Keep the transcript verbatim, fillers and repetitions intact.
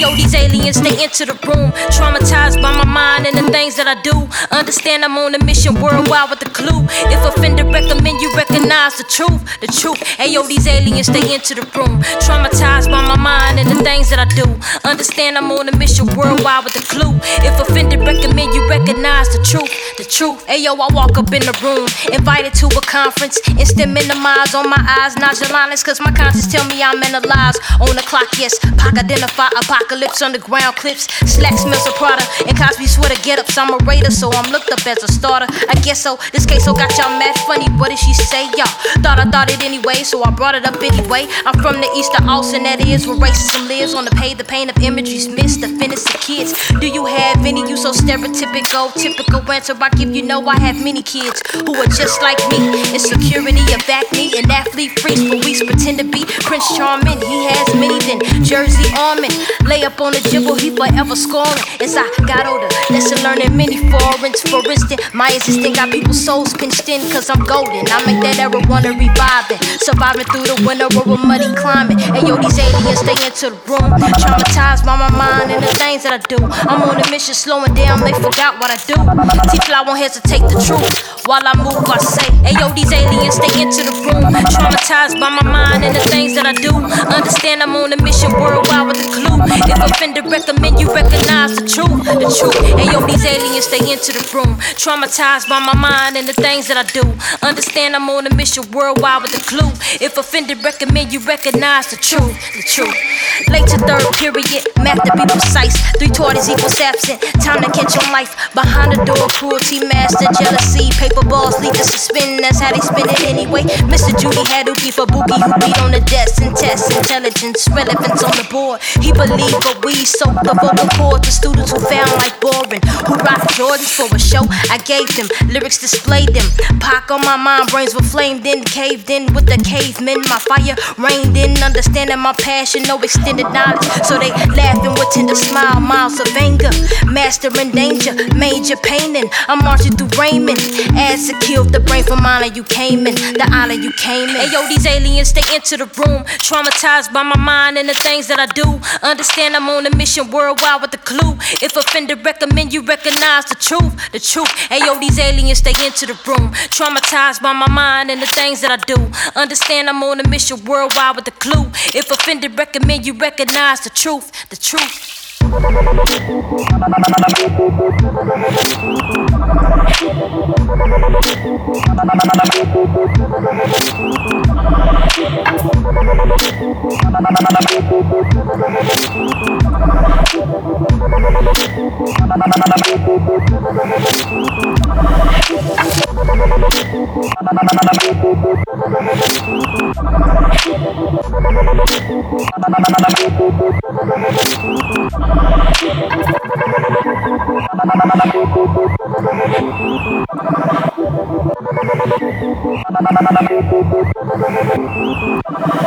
yo, these aliens, they enter the room, traumatized by my mind and the things that I do. Understand I'm on a mission worldwide with the clue. If offended, recommend you recognize the truth, the truth. Hey yo, these aliens, they enter the room, traumatized by my mind and the things that I do. Understand I'm on a mission worldwide with the clue. If offended, recommend you recognize the truth, the truth. Hey yo, I walk up in the room, invited to a conference, instant minimize on my eyes, nonchalantness, cause my conscience tell me I'm analyzed. On the clock, yes, Pac identify apocalypse, underground clips, slack smells of Prada, and Cosby swear to get ups. I'm a raider, so I'm looked up as a starter. I guess so. This case so got y'all mad funny. What did she say, y'all? Thought I thought it anyway, so I brought it up anyway. I'm from the east of Austin, that is where racism lives. On the page, the pain of imageries missed, the finish of kids. Do you have any? You so stereotypical, typical answer I give you. Know I have many kids who are just like me. Insecurity of acne and athlete freaks, but we pretend to be Prince Charming. He has many then Jersey Armin. Lay up on the dribble, he forever scoring. As I got older, lesson learning many foreigns. For instance, my existence got people's souls pinched in, cause I'm golden. I make that era wanna revive it. Surviving through the winter or a muddy climate. And yo, these aliens, they enter the room, traumatized by my mind and the things that I do. I'm on a mission, slowing down, they forgot what I do. T-Fly won't hesitate the truth. While I move, I say, hey yo, these aliens, they enter the room, traumatized by my mind and the things that I do. Understand I'm on a mission worldwide with a clue. If offended, recommend you recognize the truth, the truth. Hey yo, these aliens, they enter the room, traumatized by my mind and the things that I do. Understand I'm on a mission worldwide with a clue. If offended, recommend you recognize the truth, the truth. Late to third period, math to be precise. Three tortoise equals absent. Time to catch on life. Behind the door, cruelty, master, jealousy. Paper balls lead to suspend. That's how they spend it anyway. Mister Judy had Uki for Bookie, who beat on the desk and test intelligence, relevance on the board. He believed, but we soaked the vocal cord to students who found life boring. Who rocked Jordans for a show? I gave them lyrics, displayed them. Pac on my mind, brains were flamed in, caved in with the cavemen. My fire rained in, understanding my passion, no extended knowledge. So they laughing with tender smile, miles of anger, mastering danger, major painting. I'm marching through Raymond, as to kill the brain from island you came in, the island you came in. Hey yo, these aliens, they enter the room, traumatized by my mind and the things that I do. Understand I'm on a mission worldwide with a clue. If offended, recommend you recognize the truth, the truth. Hey yo, these aliens, they enter the room, traumatized by my mind and the things that I do. Understand I'm on a mission worldwide with a clue. If offended, recommend you recognize the truth, the truth. Thank you.